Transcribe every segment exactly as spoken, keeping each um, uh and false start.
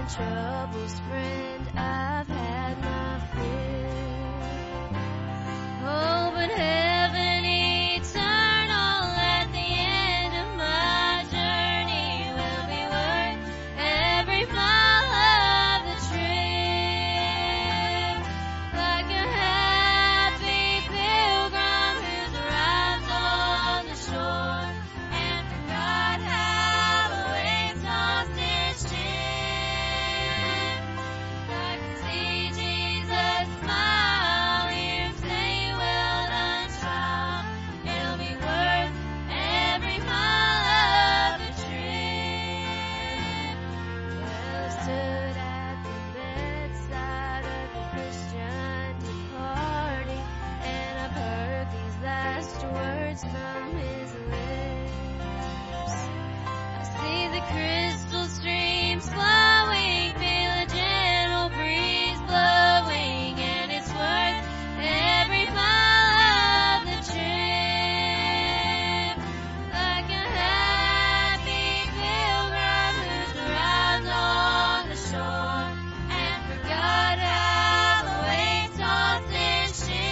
troubles, friend, I've had my fill. Oh, but heaven eternal at the end of my journey will be worth every mile of the trip. Like a happy pilgrim who's arrived on the shore and forgot how the waves tossed his ship. I can see Jesus smile, hear him say, well done, child. It'll be worth every mile of the trip. Well, I stood at the bedside of the Christian departing, and I've heard these last words from his lips. I see the crystal streams flowing, feel a gentle breeze blowing, and it's worth every mile of the trip. Like a happy pilgrim who's arrived on the shore and forgot how the waves tossed his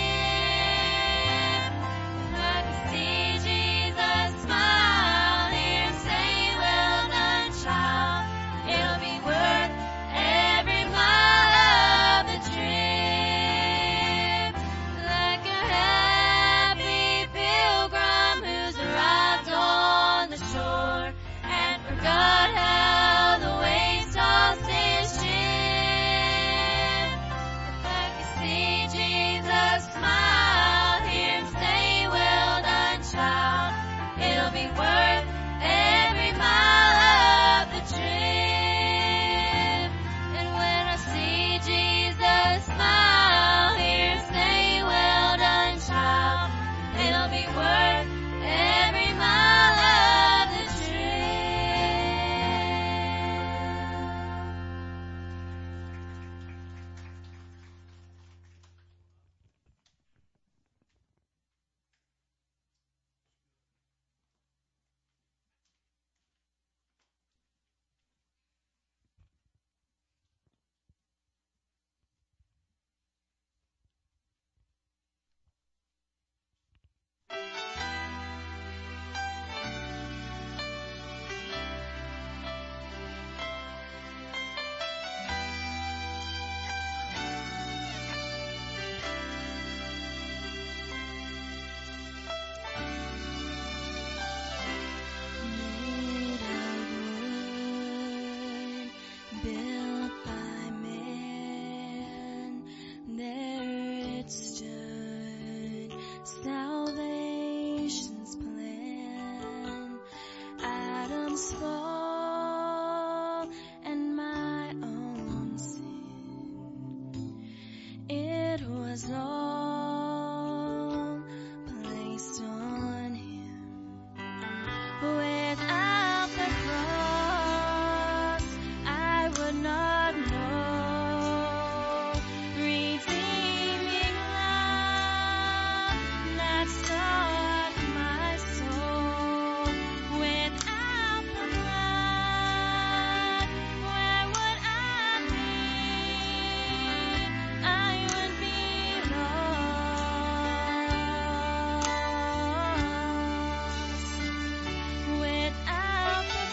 ship. I can see Jesus smile, hear him say, well done, child. It'll be worth every mile of the trip. Like a happy pilgrim who's arrived on the shore and forgot how the waves tossed his ship. If I could see Jesus smile, hear him say, well done, child. It'll be worth every mile of the trip. And when I see Jesus smile, hear him say, well done, child. It'll be worth every mile of the Made of wood, built by man, there it stood, salvation's plan. Adam's fall and my own sin, it was all placed on him. Without the cross, I would not know redeeming love that sought my soul. Without the blood, where would I be? I would be lost. Without the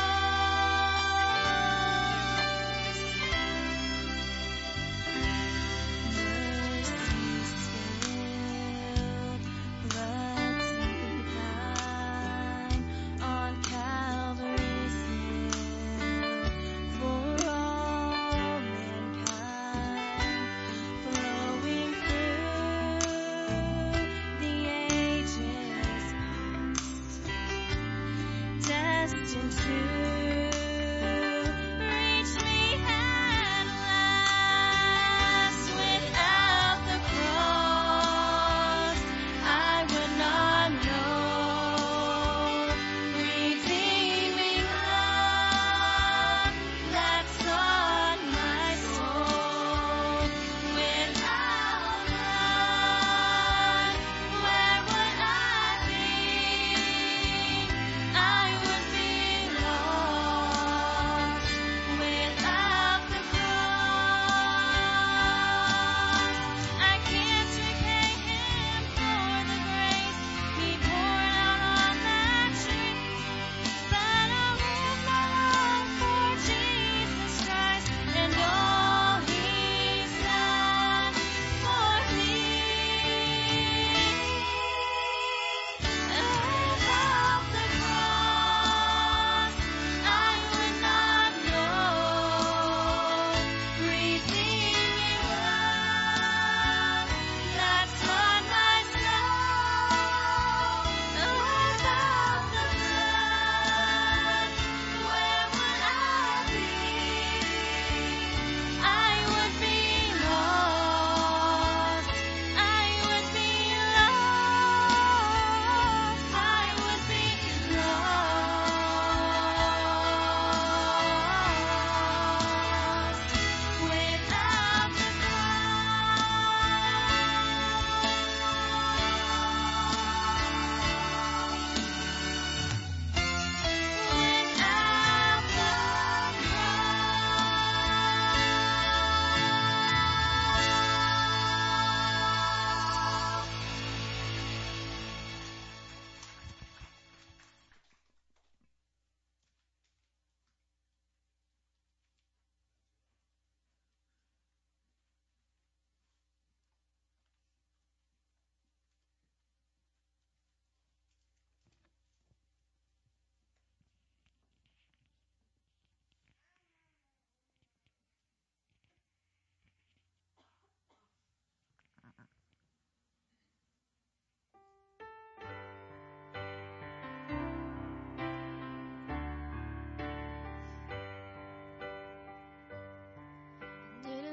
cross, mercy spilled, blood divine on Calvary's hill for all mankind, flowing through the ages past, destined to reach me at last. Without the cross, I would not know redeeming love that sought my soul. Without blood, where would I be? I would be lost.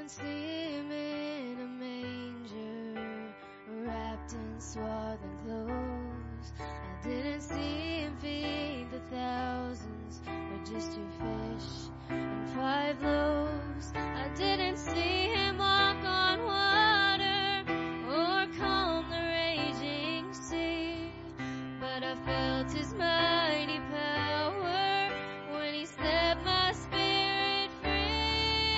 didn't see him in a manger, wrapped in swaddling clothes. I didn't see him feed the thousands with just two fish and five loaves. I didn't see him walk on water or calm the raging sea, but I felt his mighty power when he set my spirit free.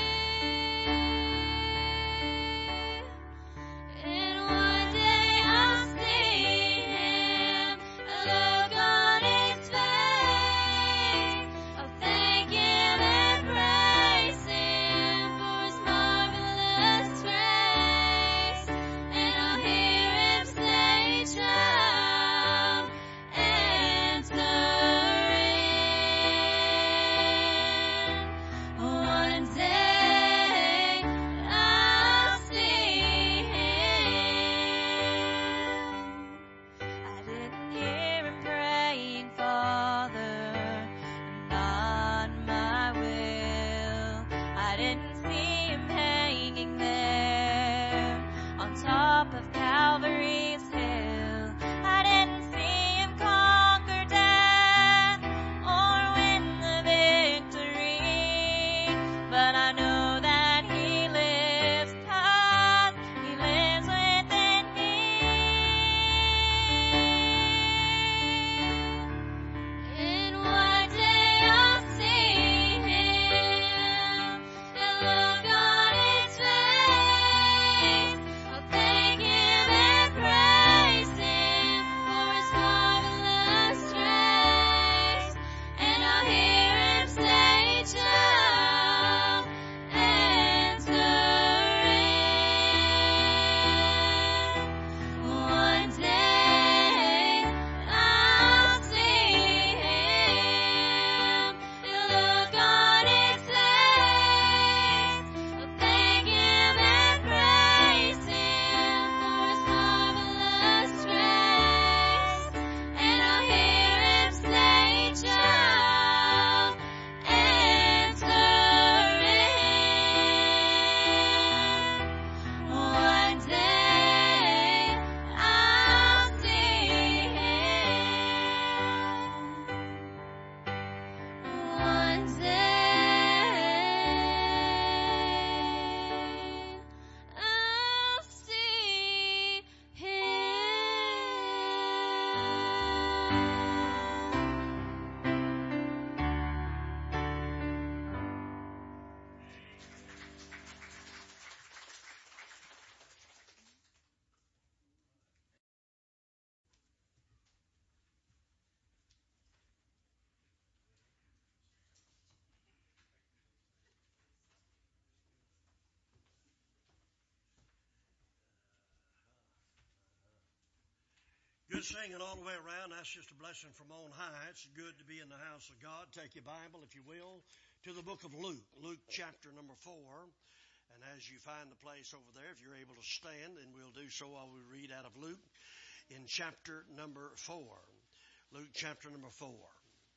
And one day I'll see him, a look on his face. I'll thank him and praise him for his marvelous grace. And I'll hear him say, "Child, enter in." One day I'll see him. I didn't hear him praying, "Father, not my will." I didn't see him hanging there on top of Calvary's hill. I didn't see him conquer death or win the victory, but I know that he lives, 'cause he lives within me. And one day I'll see him, and look on his face. I'll thank him and praise him for his marvelous grace. And I'll hear him say, "Child, enter in." One day I'll see him, and look on his face. I'll thank him and praise him for his marvelous grace. And I'll hear him say, "Child, enter in." One day I'll see him. One day I'll see Good singing all the way around. That's just a blessing from on high. It's good to be in the house of God. Take your Bible, if you will, to the book of Luke, Luke chapter number four. And as you find the place over there, if you're able to stand, then we'll do so while we read out of Luke in chapter number four. Luke chapter number four.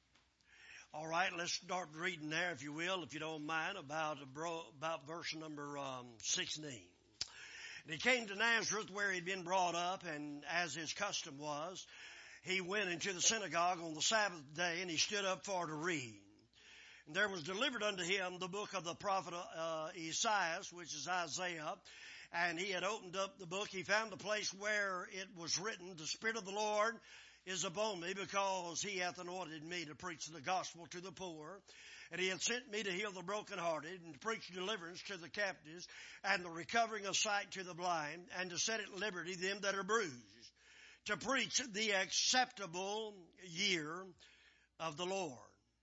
All right, let's start reading there, if you will, if you don't mind, about, about verse number um, sixteen. And he came to Nazareth where he'd been brought up, and as his custom was, he went into the synagogue on the Sabbath day, and he stood up for to read. And there was delivered unto him the book of the prophet uh, Isaiah, which is Isaiah, and he had opened up the book. He found the place where it was written, "The Spirit of the Lord is upon me, because he hath anointed me to preach the gospel to the poor. And he hath sent me to heal the brokenhearted, and to preach deliverance to the captives, and the recovering of sight to the blind, and to set at liberty them that are bruised, to preach the acceptable year of the Lord."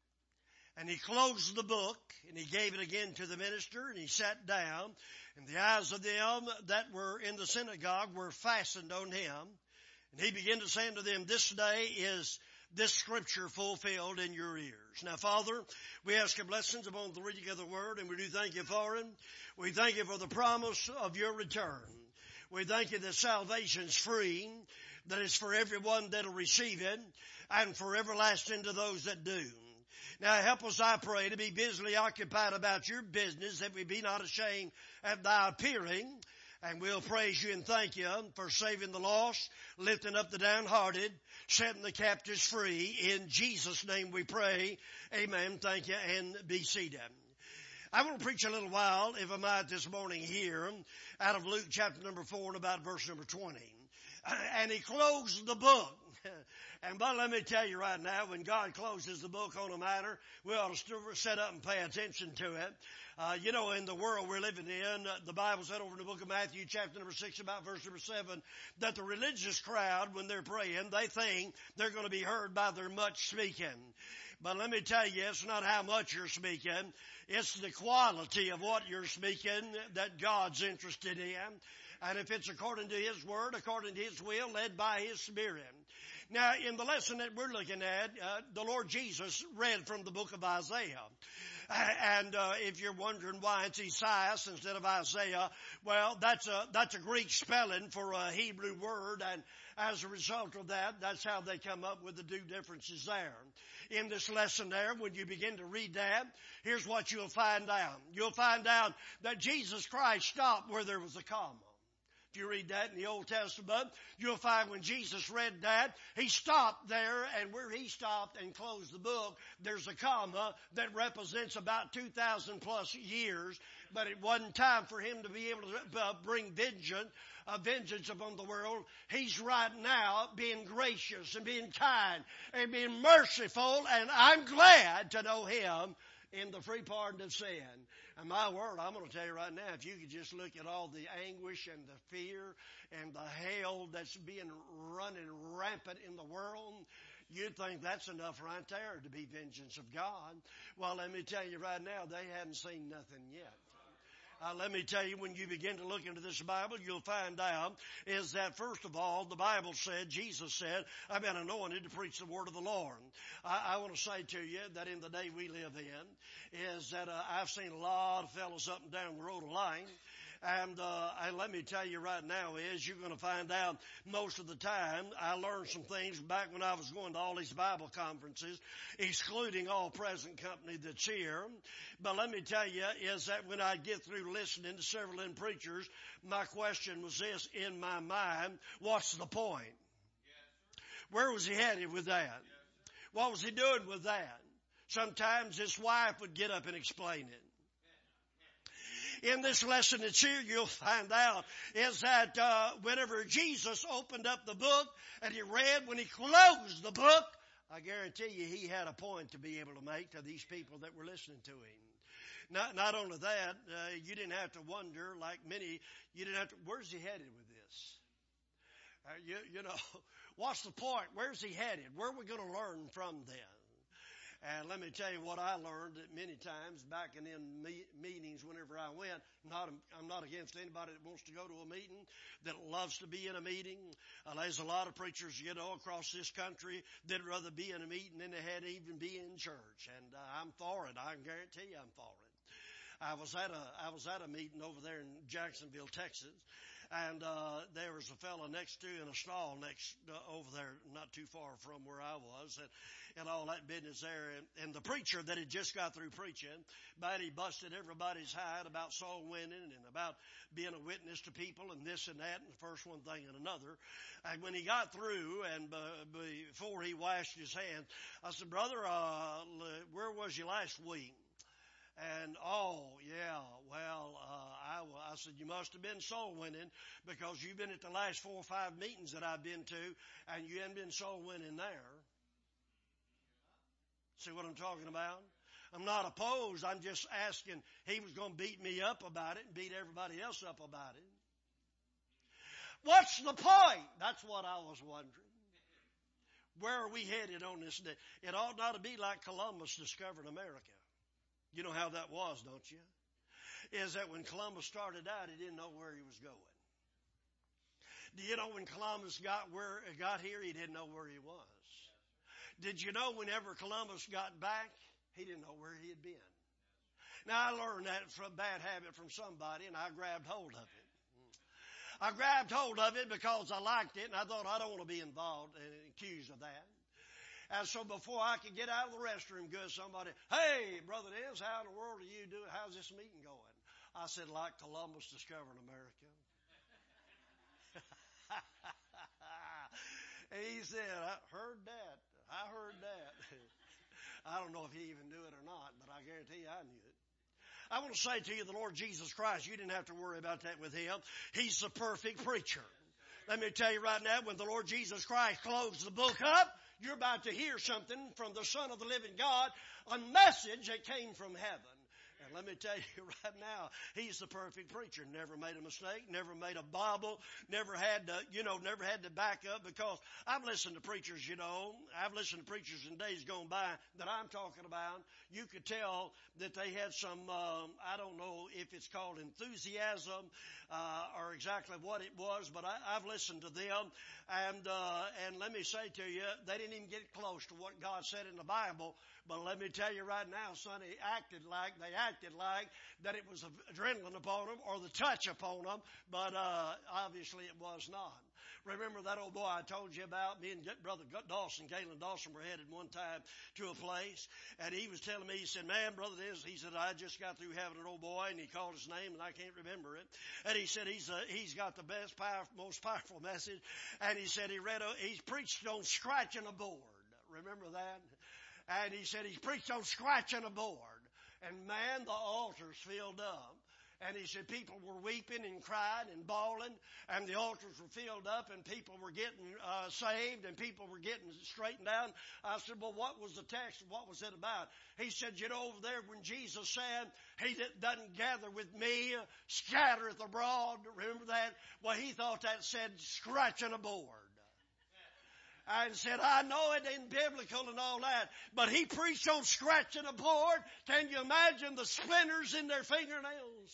And he closed the book, and he gave it again to the minister, and he sat down, and the eyes of them that were in the synagogue were fastened on him. And he began to say unto them, "This day is this scripture fulfilled in your ears." Now, Father, we ask your blessings upon the reading of the word, and we do thank you for it. We thank you for the promise of your return. We thank you that salvation's free, that it's for everyone that'll receive it, and for everlasting to those that do. Now help us, I pray, to be busily occupied about your business, that we be not ashamed at thy appearing. And we'll praise you and thank you for saving the lost, lifting up the downhearted, setting the captives free. In Jesus' name we pray. Amen. Thank you, and be seated. I want to preach a little while, if I might, this morning here, out of Luke chapter number four and about verse number twenty. And he closed the book. And but let me tell you right now, when God closes the book on a matter, we ought to still sit up and pay attention to it. Uh, you know, in the world we're living in, uh, the Bible said over in the book of Matthew chapter number six about verse number seven, that the religious crowd, when they're praying, they think they're going to be heard by their much speaking. But let me tell you, it's not how much you're speaking. It's the quality of what you're speaking that God's interested in. And if it's according to His Word, according to His will, led by His Spirit. Now, in the lesson that we're looking at, uh, the Lord Jesus read from the book of Isaiah. And uh, if you're wondering why it's Esaias instead of Isaiah, well, that's a that's a Greek spelling for a Hebrew word, and as a result of that, that's how they come up with the two differences there. In this lesson there, when you begin to read that, here's what you'll find out. You'll find out that Jesus Christ stopped where there was a comma. If you read that in the Old Testament, you'll find when Jesus read that, He stopped there, and where He stopped and closed the book, there's a comma that represents about two thousand plus years, but it wasn't time for Him to be able to uh, bring vengeance, uh, vengeance upon the world. He's right now being gracious and being kind and being merciful, and I'm glad to know Him in the free pardon of sin. And my word, I'm going to tell you right now, if you could just look at all the anguish and the fear and the hell that's being running rampant in the world, you'd think that's enough right there to be vengeance of God. Well, let me tell you right now, they haven't seen nothing yet. Uh, let me tell you, when you begin to look into this Bible, you'll find out is that, first of all, the Bible said, Jesus said, I've been anointed to preach the word of the Lord. I, I want to say to you that in the day we live in, is that uh, I've seen a lot of fellows up and down the road of line. And, uh, and let me tell you right now is you're going to find out most of the time I learned some things back when I was going to all these Bible conferences, excluding all present company that's here. But let me tell you is that when I get through listening to several of them preachers, my question was this in my mind, what's the point? Where was he headed with that? What was he doing with that? Sometimes his wife would get up and explain it. In this lesson that's here, you'll find out is that uh, whenever Jesus opened up the book and he read, when he closed the book, I guarantee you he had a point to be able to make to these people that were listening to him. Not, not only that, uh, you didn't have to wonder, like many, you didn't have to, where's he headed with this? Uh, you, you know, what's the point? Where's he headed? Where are we going to learn from this? And let me tell you what I learned that many times back in them me- meetings whenever I went. Not, I'm not against anybody that wants to go to a meeting, that loves to be in a meeting. Uh, there's a lot of preachers, you know, across this country that'd rather be in a meeting than they had to even be in church. And uh, I'm for it. I can guarantee you I'm for it. I was at a, I was at a meeting over there in Jacksonville, Texas. And uh, there was a fellow next to in a stall next uh, over there, not too far from where I was, and, and all that business there. And, and the preacher that had just got through preaching, but he busted everybody's hide about soul winning and about being a witness to people and this and that, and the first one thing and another. And when he got through, and uh, before he washed his hands, I said, "Brother, uh, where was you last week?" And, oh, yeah, well, uh, I, I said, you must have been soul winning because you've been at the last four or five meetings that I've been to, and you haven't been soul winning there. See what I'm talking about? I'm not opposed. I'm just asking. He was going to beat me up about it and beat everybody else up about it. What's the point? That's what I was wondering. Where are we headed on this day? It ought not to be like Columbus discovered America. You know how that was, don't you? Is that when Columbus started out, he didn't know where he was going. Do you know when Columbus got where got here, he didn't know where he was? Did you know whenever Columbus got back, he didn't know where he had been? Now, I learned that from a bad habit from somebody, and I grabbed hold of it. I grabbed hold of it because I liked it, and I thought I don't want to be involved and accused of that. And so before I could get out of the restroom, good, somebody, hey, Brother Dennis, how in the world are you doing? How's this meeting going? I said, like Columbus discovering America. And he said, I heard that. I heard that. I don't know if he even knew it or not, but I guarantee you I knew it. I want to say to you, the Lord Jesus Christ, you didn't have to worry about that with him. He's the perfect preacher. Let me tell you right now, when the Lord Jesus Christ closed the book up, you're about to hear something from the Son of the living God, a message that came from heaven. And let me tell you right now, he's the perfect preacher. Never made a mistake, never made a bobble, never had to, you know, never had to back up, because I've listened to preachers, you know, I've listened to preachers in days gone by that I'm talking about. You could tell that they had some, um, I don't know if it's called enthusiasm, uh, or exactly what it was, but I, I've listened to them, and, uh, and let me say to you, they didn't even get close to what God said in the Bible. But let me tell you right now, son, he acted like, they acted like that it was adrenaline upon them or the touch upon them, but uh, obviously it was not. Remember that old boy I told you about? Me and Brother Dawson, Galen Dawson, were headed one time to a place, and he was telling me, he said, man, Brother Dennis, he said, I just got through having an old boy, and he called his name, and I can't remember it. And he said, he's uh, he's got the best, powerful, most powerful message, and he said he read, a, he's preached on scratching a board. Remember that? And he said he preached on scratching a board. And man, the altars filled up. And he said people were weeping and crying and bawling. And the altars were filled up and people were getting uh, saved and people were getting straightened out. I said, well, what was the text? What was it about? He said, you know, over there when Jesus said, he that doesn't gather with me scattereth abroad. Remember that? Well, he thought that said scratching a board. And said, I know it ain't biblical and all that, but he preached on scratching a board. Can you imagine the splinters in their fingernails?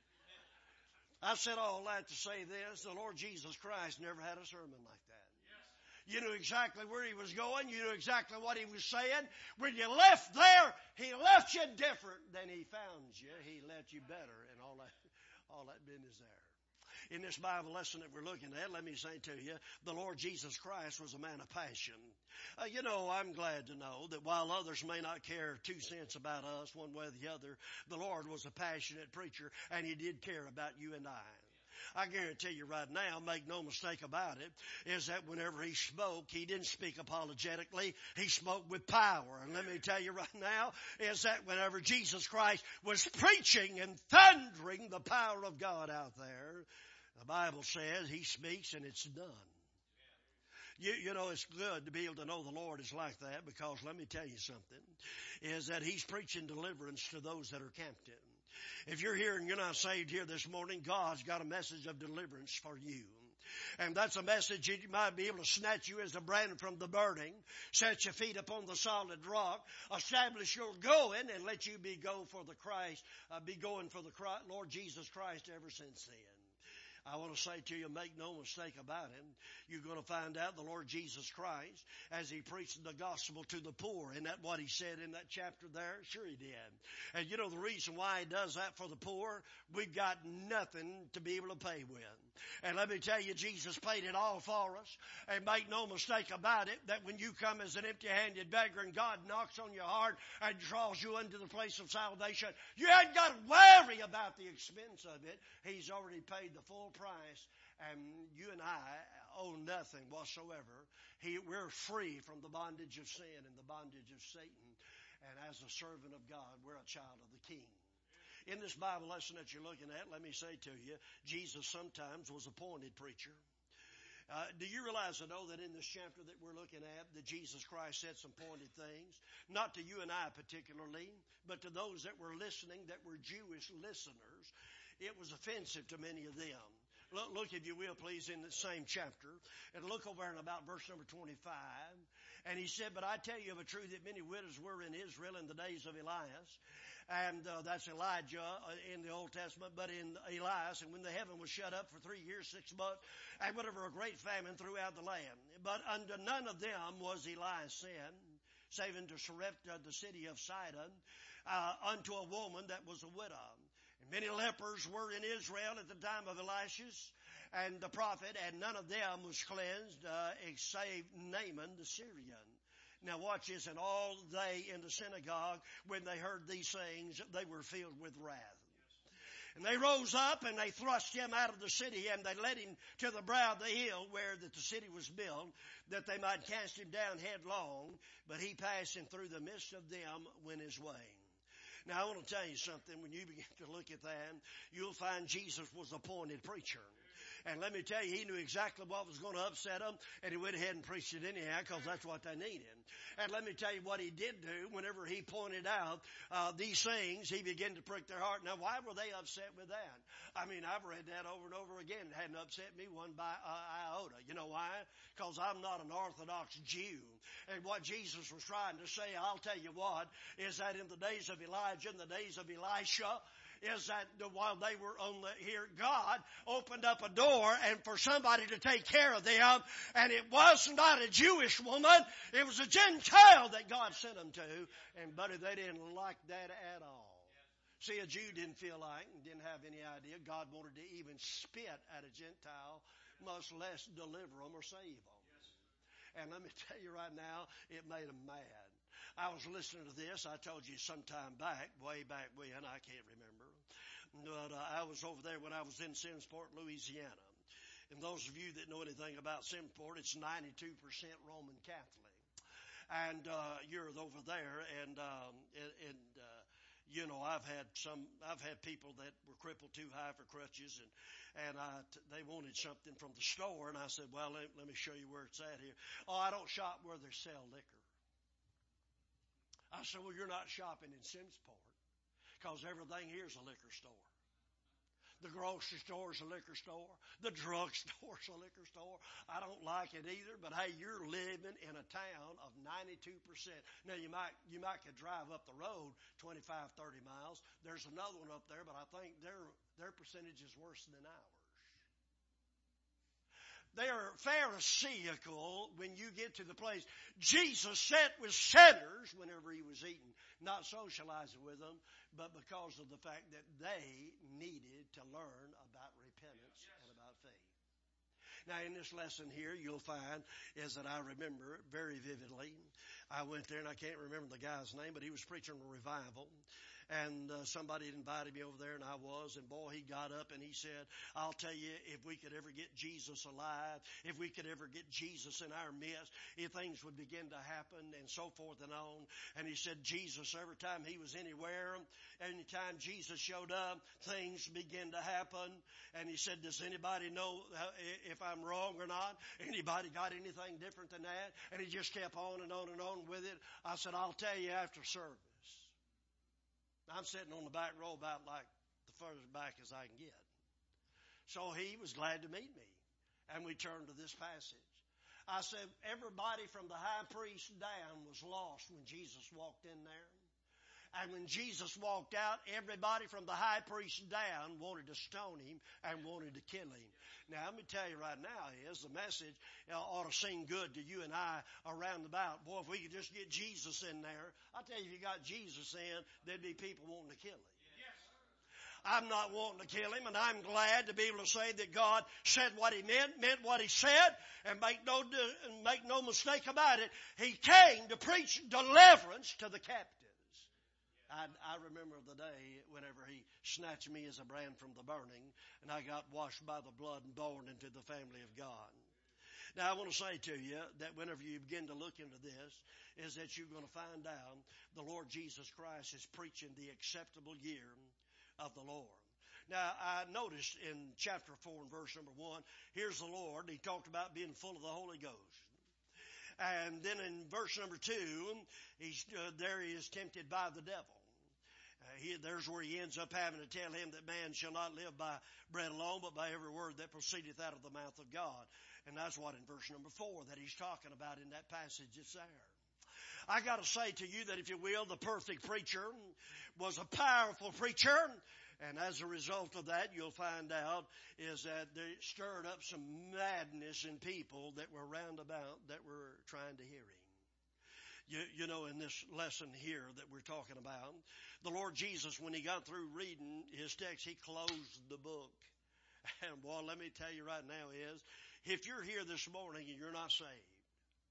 I said all that to say this. The Lord Jesus Christ never had a sermon like that. You knew exactly where he was going. You knew exactly what he was saying. When you left there, he left you different than he found you. He left you better, and all that, all that business there. In this Bible lesson that we're looking at, let me say to you, the Lord Jesus Christ was a man of passion. Uh, you know, I'm glad to know that while others may not care two cents about us one way or the other, the Lord was a passionate preacher, and he did care about you and I. I guarantee you right now, make no mistake about it, is that whenever he spoke, he didn't speak apologetically. He spoke with power. And let me tell you right now, is that whenever Jesus Christ was preaching and thundering the power of God out there, the Bible says he speaks and it's done. You, you know, it's good to be able to know the Lord is like that, because let me tell you something, is that he's preaching deliverance to those that are captive. If you're here and you're not saved here this morning, God's got a message of deliverance for you. And that's a message that might be able to snatch you as a brand from the burning, set your feet upon the solid rock, establish your going, and let you be go for the Christ, uh, be going for the Christ, Lord Jesus Christ ever since then. I want to say to you, make no mistake about him. You're going to find out the Lord Jesus Christ, as he preached the gospel to the poor. Isn't that what he said in that chapter there? Sure he did. And you know the reason why he does that for the poor? We've got nothing to be able to pay with. And let me tell you, Jesus paid it all for us. And make no mistake about it, that when you come as an empty-handed beggar and God knocks on your heart and draws you into the place of salvation, you ain't got to worry about the expense of it. He's already paid the full price, and you and I owe nothing whatsoever. He, we're free from the bondage of sin and the bondage of Satan. And as a servant of God, we're a child of the King. In this Bible lesson that you're looking at, let me say to you, Jesus sometimes was a pointed preacher. Uh, do you realize, I know that in this chapter that we're looking at, that Jesus Christ said some pointed things, not to you and I particularly, but to those that were listening, that were Jewish listeners. It was offensive to many of them. Look, look, if you will, please, in the same chapter, and look over in about verse number twenty-five. And he said, but I tell you of a truth that many widows were in Israel in the days of Elias. And uh, that's Elijah in the Old Testament, but in Elias. And when the heaven was shut up for three years, six months, and whatever, a great famine throughout the land. But unto none of them was Elias sent, save unto Sarepta, the city of Sidon, uh, unto a woman that was a widow. And many lepers were in Israel at the time of Elisha and the prophet, and none of them was cleansed, uh, save Naaman the Syrian. Now watch this, and all they in the synagogue, when they heard these things, they were filled with wrath. And they rose up and they thrust him out of the city, and they led him to the brow of the hill where that the city was built, that they might cast him down headlong. But he passing through the midst of them went his way. Now I want to tell you something. When you begin to look at that, you'll find Jesus was appointed preacher. And let me tell you, he knew exactly what was going to upset them, and he went ahead and preached it anyhow because that's what they needed. And let me tell you what he did do whenever he pointed out uh, these things, he began to prick their heart. Now, why were they upset with that? I mean, I've read that over and over again. It hadn't upset me one by uh, iota. You know why? Because I'm not an Orthodox Jew. And what Jesus was trying to say, I'll tell you what, is that in the days of Elijah, in the days of Elisha, is that while they were on the, here, God opened up a door and for somebody to take care of them. And it was not a Jewish woman. It was a Gentile that God sent them to. And buddy, they didn't like that at all. See, a Jew didn't feel like, didn't have any idea God wanted to even spit at a Gentile, much less deliver them or save them. And let me tell you right now, it made them mad. I was listening to this. I told you sometime back, way back when, I can't remember. But uh, I was over there when I was in Simonsport, Louisiana. And those of you that know anything about Simonsport, it's ninety-two percent Roman Catholic. And uh, you're over there, and, um, and, and uh, you know, I've had some, I've had people that were crippled too high for crutches, and and I, they wanted something from the store, and I said, well, let, let me show you where it's at here. Oh, I don't shop where they sell liquor. I said, well, you're not shopping in Simonsport because everything here is a liquor store. The grocery store is a liquor store. The drug store is a liquor store. I don't like it either, but hey, you're living in a town of ninety-two percent. Now, you might you might could drive up the road twenty-five, thirty miles. There's another one up there, but I think their their percentage is worse than ours. They are Pharisaical when you get to the place. Jesus sat with sinners whenever he was eating, not socializing with them, but because of the fact that they needed to learn about repentance and about faith. Now, in this lesson here, you'll find is that I remember very vividly. I went there, and I can't remember the guy's name, but he was preaching a revival. And uh, somebody had invited me over there, and I was. And boy, he got up and he said, I'll tell you, if we could ever get Jesus alive, if we could ever get Jesus in our midst, if things would begin to happen and so forth and on. And he said, Jesus, every time he was anywhere, anytime Jesus showed up, things begin to happen. And he said, does anybody know if I'm wrong or not? Anybody got anything different than that? And he just kept on and on and on with it. I said, I'll tell you after service. I'm sitting on the back row about like the furthest back as I can get. So he was glad to meet me. And we turned to this passage. I said, everybody from the high priest down was lost when Jesus walked in there. And when Jesus walked out, everybody from the high priest down wanted to stone him and wanted to kill him. Now, let me tell you right now is the message ought to seem good to you and I around about. Boy, if we could just get Jesus in there, I tell you, if you got Jesus in, there'd be people wanting to kill him. I'm not wanting to kill him, and I'm glad to be able to say that God said what he meant, meant what he said, and make no, make no mistake about it. He came to preach deliverance to the captives. I, I remember the day whenever he snatched me as a brand from the burning, and I got washed by the blood and born into the family of God. Now, I want to say to you that whenever you begin to look into this, is that you're going to find out the Lord Jesus Christ is preaching the acceptable year of the Lord. Now, I noticed in chapter four and verse number one, here's the Lord. He talked about being full of the Holy Ghost. And then in verse number two, he's uh, there he is tempted by the devil. Uh, he, there's where he ends up having to tell him that man shall not live by bread alone, but by every word that proceedeth out of the mouth of God. And that's what in verse number four that he's talking about in that passage it's there. I got to say to you that, if you will, the perfect preacher was a powerful preacher. And as a result of that, you'll find out is that they stirred up some madness in people that were round about that were trying to hear him. You, you know, in this lesson here that we're talking about, the Lord Jesus, when he got through reading his text, he closed the book. And boy, let me tell you right now is, if you're here this morning and you're not saved,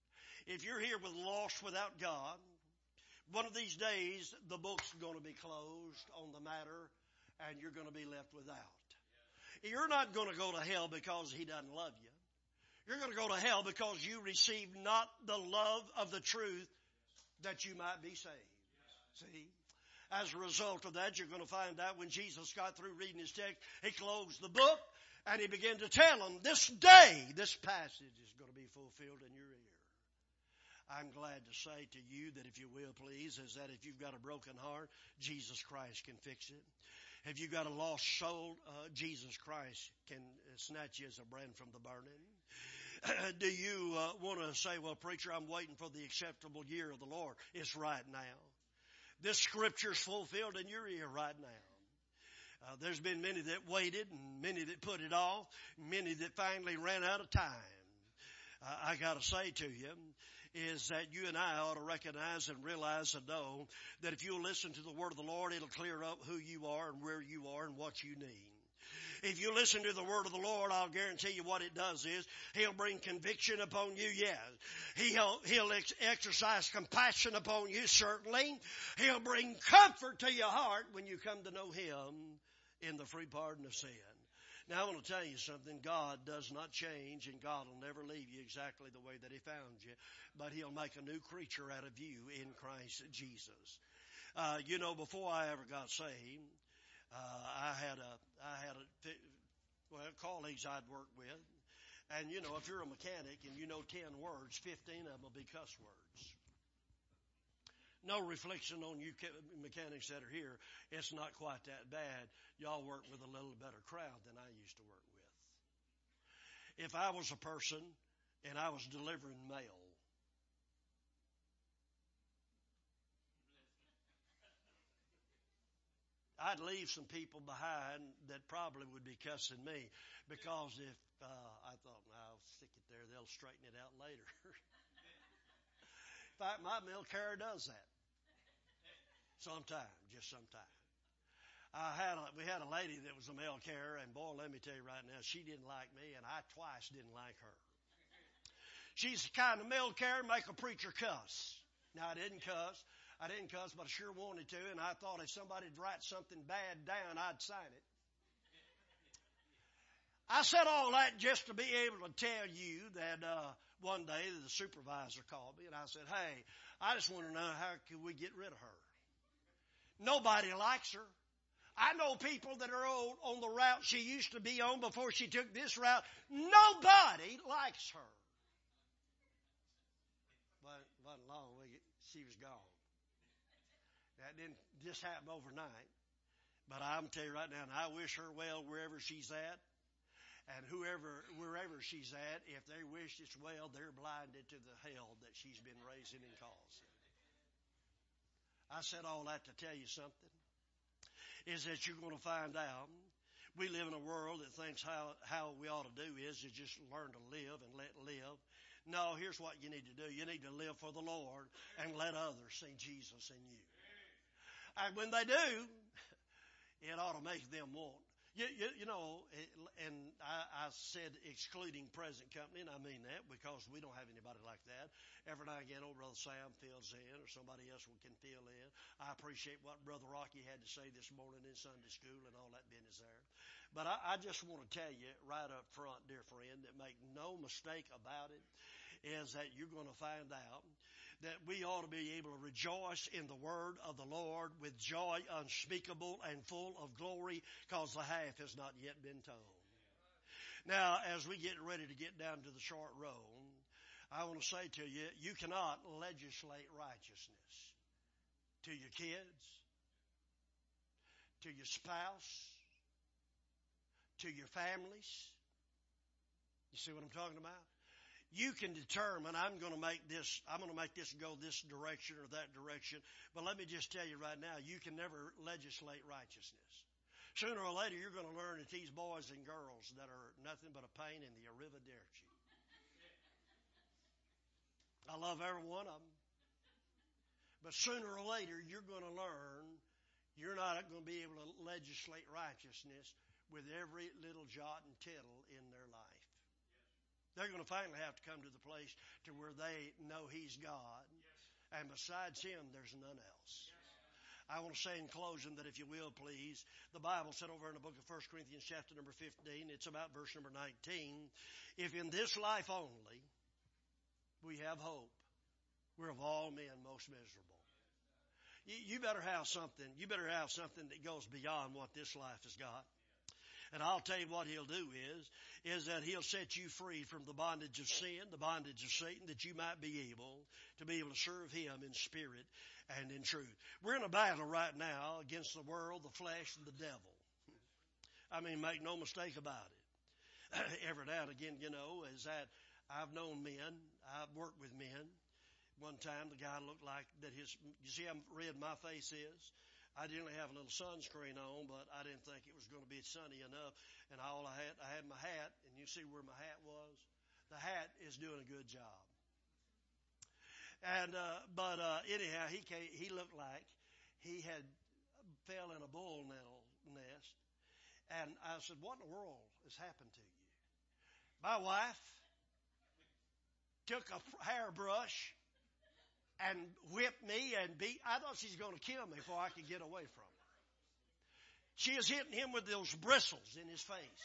if you're here with lost without God, one of these days the book's going to be closed on the matter and you're going to be left without. You're not going to go to hell because He doesn't love you. You're going to go to hell because you received not the love of the truth that you might be saved. See? As a result of that, you're going to find out when Jesus got through reading His text, He closed the book and He began to tell them, this day, this passage is going to be fulfilled in your ear. I'm glad to say to you that if you will please, is that if you've got a broken heart, Jesus Christ can fix it. If you've got a lost soul, uh, Jesus Christ can snatch you as a brand from the burning. Do you uh, want to say, well, preacher, I'm waiting for the acceptable year of the Lord? It's right now. This scripture's fulfilled in your ear right now. Uh, there's been many that waited and many that put it off, many that finally ran out of time. Uh, I got to say to you is that you and I ought to recognize and realize and know that if you'll listen to the word of the Lord, it'll clear up who you are and where you are and what you need. If you listen to the word of the Lord, I'll guarantee you what it does is He'll bring conviction upon you, yes. He'll, he'll ex- exercise compassion upon you, certainly. He'll bring comfort to your heart when you come to know Him in the free pardon of sin. Now, I want to tell you something. God does not change, and God will never leave you exactly the way that He found you, but He'll make a new creature out of you in Christ Jesus. Uh, you know, before I ever got saved, Uh, I had a, I had a, well, colleagues I'd worked with. And, you know, if you're a mechanic and you know ten words, fifteen of them will be cuss words. No reflection on you mechanics that are here. It's not quite that bad. Y'all work with a little better crowd than I used to work with. If I was a person and I was delivering mail, I'd leave some people behind that probably would be cussing me because if uh, I thought, well, I'll stick it there, they'll straighten it out later. In fact, my mail carrier does that. Sometimes, just sometimes. I had a, we had a lady that was a mail carrier, and boy, let me tell you right now, she didn't like me, and I twice didn't like her. She's the kind of mail carrier make a preacher cuss. Now, I didn't cuss. I didn't cuss, but I sure wanted to, and I thought if somebody'd write something bad down, I'd sign it. I said all that just to be able to tell you that uh, one day the supervisor called me, and I said, hey, I just want to know how can we get rid of her. Nobody likes her. I know people that are old on the route she used to be on before she took this route. Nobody likes her. But it wasn't long. She was gone. That didn't just happen overnight. But I'm telling you right now, and I wish her well wherever she's at. And whoever, wherever she's at, if they wish it's well, they're blinded to the hell that she's been raising and causing. I said all that to tell you something. Is that you're going to find out. We live in a world that thinks how, how we ought to do is to just learn to live and let live. No, here's what you need to do. You need to live for the Lord and let others see Jesus in you. And when they do, it ought to make them want. You, you, you know, and I, I said excluding present company, and I mean that because we don't have anybody like that. Every now and again, old Brother Sam fills in or somebody else can fill in. I appreciate what Brother Rocky had to say this morning in Sunday school and all that business there. But I, I just want to tell you right up front, dear friend, that make no mistake about it, is that you're going to find out that we ought to be able to rejoice in the word of the Lord with joy unspeakable and full of glory, because the half has not yet been told. Now, as we get ready to get down to the short road, I want to say to you, you cannot legislate righteousness to your kids, to your spouse, to your families. You see what I'm talking about? You can determine, I'm going to make this, I'm going to make this go this direction or that direction. But let me just tell you right now, you can never legislate righteousness. Sooner or later, you're going to learn that these boys and girls that are nothing but a pain in the arrivederci. I love every one of them. But sooner or later, you're going to learn you're not going to be able to legislate righteousness with every little jot and tittle in their life. They're going to finally have to come to the place to where they know He's God. Yes. And besides Him, there's none else. Yes. I want to say in closing that if you will, please, the Bible said over in the book of First Corinthians chapter number fifteen, it's about verse number nineteen, if in this life only we have hope, we're of all men most miserable. You, you better have something. You better have something that goes beyond what this life has got. And I'll tell you what He'll do is, is that He'll set you free from the bondage of sin, the bondage of Satan, that you might be able to be able to serve Him in spirit and in truth. We're in a battle right now against the world, the flesh, and the devil. I mean, make no mistake about it. Every now and again, you know, is that I've known men, I've worked with men. One time the guy looked like that his, you see how red my face is? I didn't have a little sunscreen on, but I didn't think it was going to be sunny enough. And all I had, I had my hat, and you see where my hat was? The hat is doing a good job. And, uh, but, uh, anyhow, he came, he looked like he had fell in a bull nest. And I said, what in the world has happened to you? My wife took a hairbrush and whipped me and beat. I thought she was going to kill me before I could get away from her. She is hitting him with those bristles in his face.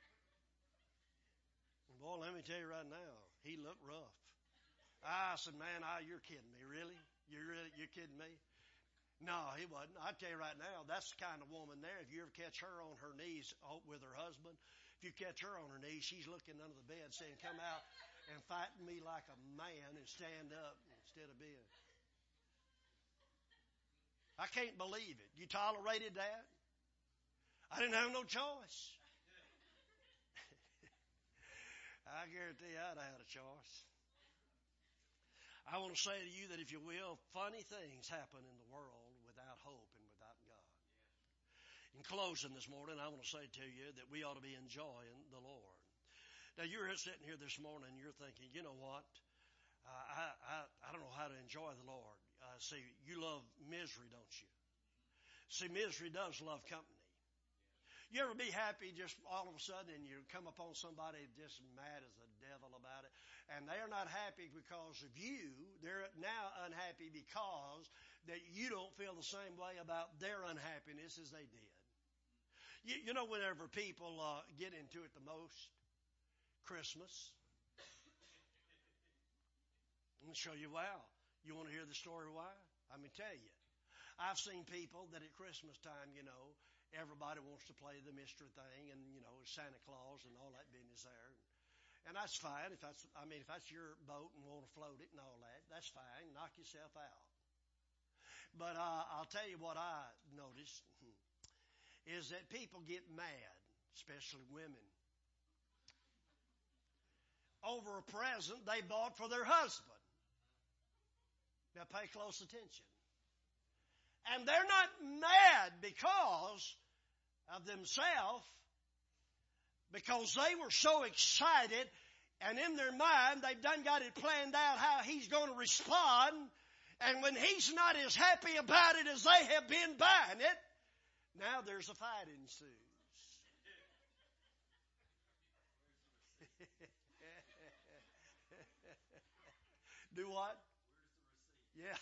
And boy, let me tell you right now, he looked rough. I said, man, ah, you're kidding me, really? You're really, you're kidding me? No, he wasn't. I tell you right now, that's the kind of woman there. If you ever catch her on her knees with her husband, if you catch her on her knees, she's looking under the bed saying, come out and fight me like a man and stand up instead of being. I can't believe it. You tolerated that? I didn't have no choice. I guarantee you I'd have had a choice. I want to say to you that if you will, funny things happen in the world without hope and without God. In closing this morning, I want to say to you that we ought to be enjoying the Lord. Now, you're sitting here this morning and you're thinking, you know what? Uh, I, I, I don't know how to enjoy the Lord. Uh, see, you love misery, don't you? See, misery does love company. You ever be happy just all of a sudden and you come upon somebody just mad as the devil about it, and they're not happy because of you. They're now unhappy because that you don't feel the same way about their unhappiness as they did. You, you know, whenever people uh, get into it the most, Christmas. Let me show you why. You want to hear the story why? Let me tell you. I've seen people that at Christmas time, you know, everybody wants to play the mystery thing and, you know, Santa Claus and all that business there. And that's fine. If that's, I mean, if that's your boat and want to float it and all that, that's fine. Knock yourself out. But uh, I'll tell you what I noticed is that people get mad, especially women, over a present they bought for their husband. Now pay close attention. And they're not mad because of themselves, because they were so excited, and in their mind they've done got it planned out how he's going to respond. And when he's not as happy about it as they have been buying it, now there's a fight ensues. Do what? Yeah.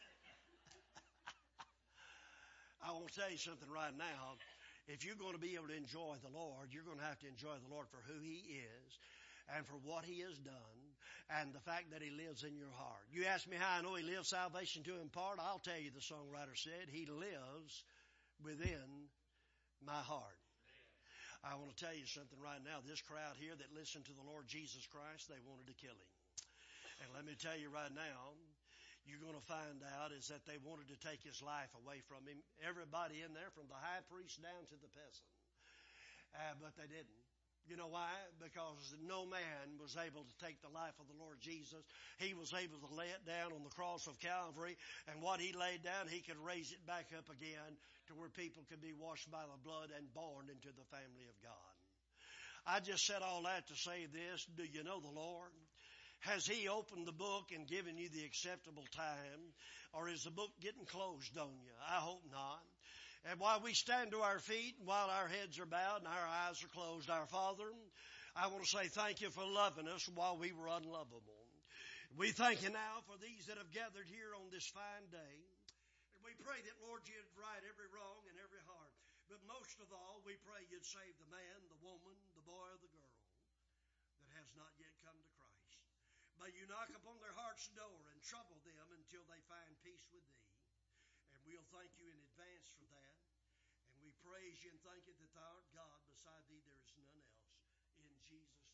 I want to tell you something right now. If you're going to be able to enjoy the Lord, you're going to have to enjoy the Lord for who He is and for what He has done and the fact that He lives in your heart. You ask me how I know He lives salvation to impart. I'll tell you, the songwriter said, He lives within my heart. I want to tell you something right now. This crowd here that listened to the Lord Jesus Christ, they wanted to kill Him. And let me tell you right now, you're going to find out is that they wanted to take His life away from Him. Everybody in there, from the high priest down to the peasant. Uh, but they didn't. You know why? Because no man was able to take the life of the Lord Jesus. He was able to lay it down on the cross of Calvary. And what He laid down, He could raise it back up again to where people could be washed by the blood and born into the family of God. I just said all that to say this. Do you know the Lord? Has He opened the book and given you the acceptable time? Or is the book getting closed on you? I hope not. And while we stand to our feet, and while our heads are bowed and our eyes are closed, our Father, I want to say thank you for loving us while we were unlovable. We thank you now for these that have gathered here on this fine day. And we pray that, Lord, you'd right every wrong in every heart. But most of all, we pray you'd save the man, the woman, the boy, or the girl that has not yet come to Christ. May you knock upon their heart's door and trouble them until they find peace with thee. And we'll thank you in advance for that. And we praise you and thank you that thou art God. Beside thee there is none else. In Jesus'